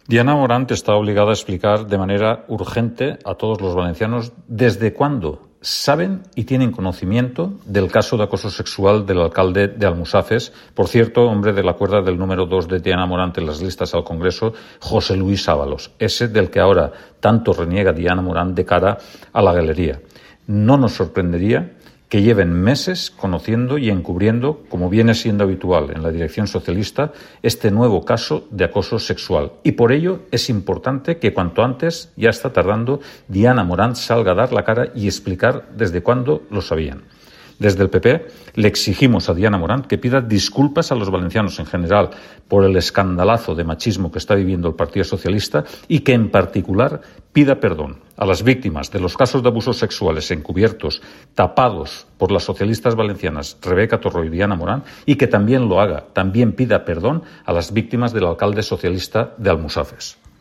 Diana Morant está obligada a explicar de manera urgente a todos los valencianos desde cuándo saben y tienen conocimiento del caso de acoso sexual del alcalde de Almusafes, por cierto, hombre de la cuerda del número 2 de Diana Morant en las listas al Congreso, José Luis Ábalos, ese del que ahora tanto reniega Diana Morant de cara a la galería. No nos sorprendería que lleven meses conociendo y encubriendo, como viene siendo habitual en la dirección socialista, este nuevo caso de acoso sexual. Y por ello es importante que cuanto antes, ya está tardando, Diana Morant salga a dar la cara y explicar desde cuándo lo sabían. Desde el PP le exigimos a Diana Morant que pida disculpas a los valencianos en general por el escandalazo de machismo que está viviendo el Partido Socialista y que en particular pida perdón a las víctimas de los casos de abusos sexuales encubiertos, tapados por las socialistas valencianas Rebeca Torró y Diana Morant, y que también lo haga, también pida perdón a las víctimas del alcalde socialista de Almusafes.